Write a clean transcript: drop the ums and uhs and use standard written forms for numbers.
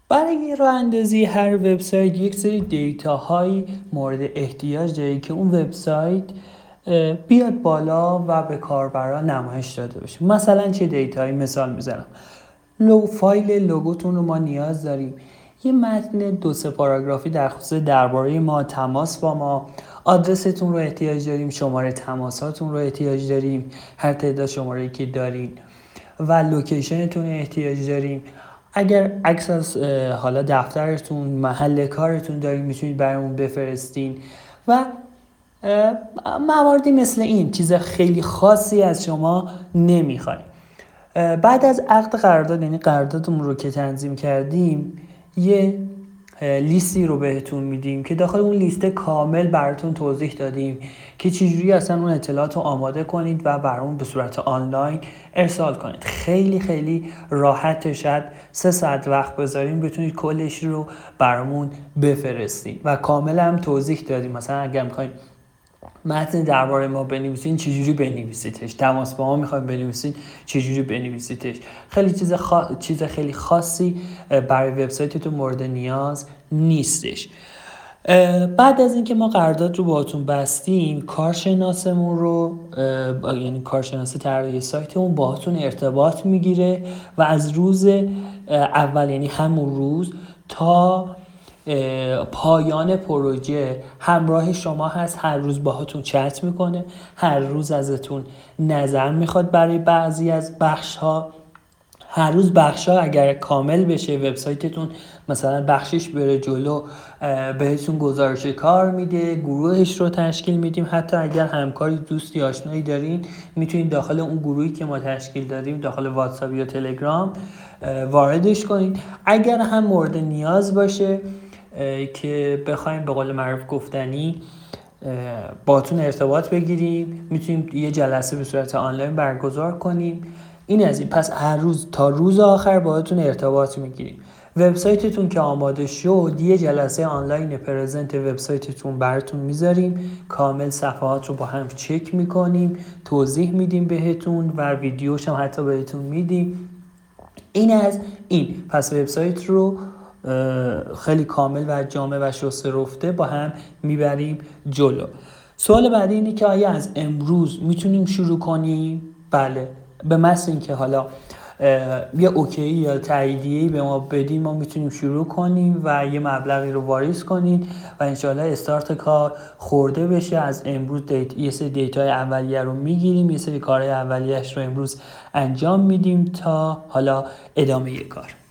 برای راه اندازی هر وبسایت یک سری دیتاهای مورد احتیاج داره که اون وبسایت بیاد بالا و به کاربران نمایش داده بشه. مثلا چه دیتایی؟ مثال میزنم، فایل لوگوتون رو ما نیاز داریم، یه متن 2-3 پاراگرافی در خصوص درباره ما، تماس با ما، آدرستون رو احتیاج داریم، شماره تماساتون رو احتیاج داریم، هر تعداد شماره‌ای که دارین، و لوکیشنتون احتیاج داریم. اگر عکس از حالا دفترتون، محل کارتون دارین میتونید برامون بفرستین و مواردی مثل این. چیز خیلی خاصی از شما نمیخوایم. بعد از عقد قرارداد، یعنی قراردادمون رو که تنظیم کردیم، یه لیستی رو بهتون میدیم که داخل اون لیست کامل براتون توضیح دادیم که چجوری اصلا اون اطلاعات رو آماده کنید و برامون به صورت آنلاین ارسال کنید. خیلی خیلی راحت، شاید 3 ساعت وقت بذاریم بتونید کلش رو برامون بفرستید و کامل هم توضیح دادیم. مثلا اگر میخواید متن درباره ما بنویسین چجوری بنویسیدش، تماس با ما میخواید بنویسین چجوری بنویسیدش. خیلی چیز خیلی خاصی برای وبسایتتون مورد نیاز نیستش. بعد از اینکه ما قرارداد رو باهاتون بستیم، کارشناسمون رو یعنی کارشناس طراحی سایتمون باهاتون ارتباط میگیره و از روز اول، یعنی همون روز تا پایان پروژه همراه شما هست. هر روز باهاتون چت میکنه، هر روز ازتون نظر میخواد برای بعضی از بخش‌ها. هر روز بخش‌ها اگر کامل بشه، وبسایتتون مثلا بخشش بره جلو، بهتون گزارش کار میده، گروهش رو تشکیل میدیم. حتی اگر همکاری، دوستی، آشنایی دارین میتونید داخل اون گروهی که ما تشکیل دادیم داخل واتساپ یا تلگرام واردش کنید. اگر هم مورد نیاز باشه که بخوایم به قول معروف گفتنی باتون ارتباط بگیریم، میتونیم یه جلسه به صورت آنلاین برگزار کنیم. این از این. پس هر روز تا روز آخر باهاتون ارتباط میگیریم. وبسایتتون که آماده شد، یه جلسه آنلاین پرزنت وبسایتتون براتون میذاریم، کامل صفحات رو با هم چک میکنیم، توضیح میدیم بهتون و ویدیوش هم حتی بهتون میدیم. این از این. پس وبسایت رو خیلی کامل و جامع و شسته رفته با هم میبریم جلو. سوال بعدی اینه که آیا از امروز میتونیم شروع کنیم؟ بله، به محض اینکه حالا یه اوکی یا تاییدیه‌ای به ما بدیم، ما میتونیم شروع کنیم و یه مبلغی رو واریز کنید و انشالله استارت کار خورده بشه. از امروز یه سری دیتای اولیه رو میگیریم، یه سری کارهای اولیه‌اش رو امروز انجام میدیم تا حالا ادامه کار.